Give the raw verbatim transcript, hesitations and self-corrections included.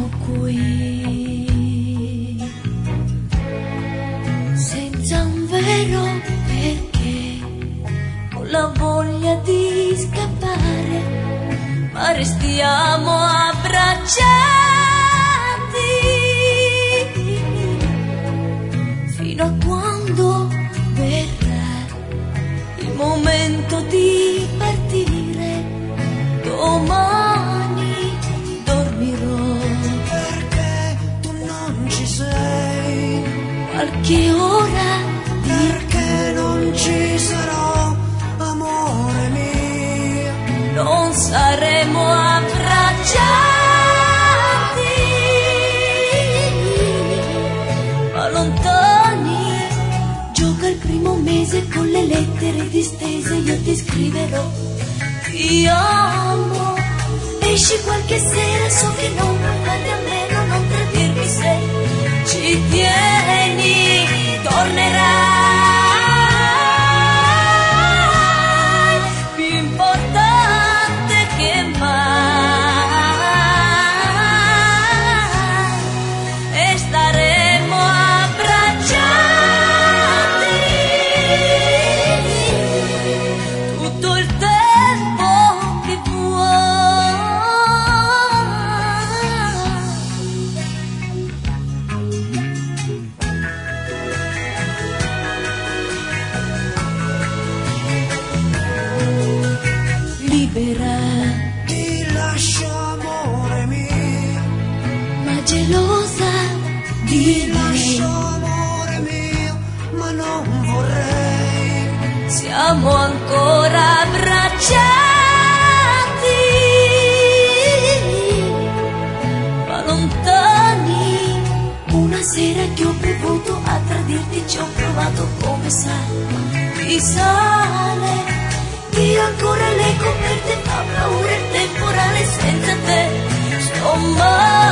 siamo qui senza un vero perché, con la voglia di scappare, ma restiamo abbracciati fino a quando verrà il momento di partire. Domani dormirò perché tu non ci sei, qualche ora di perché non ci sarò, amore mio. Non saremo abbracciati, ma lontani. Gioca il primo mese con le lettere distese, io ti scriverò ti amo. Esci qualche sera, so che non puoi farne a meno, non tradirmi se ci tieni, tornerai, più importante che mai, e staremo abbracciati tutto il tempo che vuoi. Libera, Ti lascio, amore mio, ma gelosa di ti me. lascio, amore mio, ma non vorrei. Siamo ancora abbracciati, ma lontani. Una sera che ho bevuto a tradirti ci ho provato, come sai, risale. Io ancora le coperte, fa paura il temporale senza te. Sto male.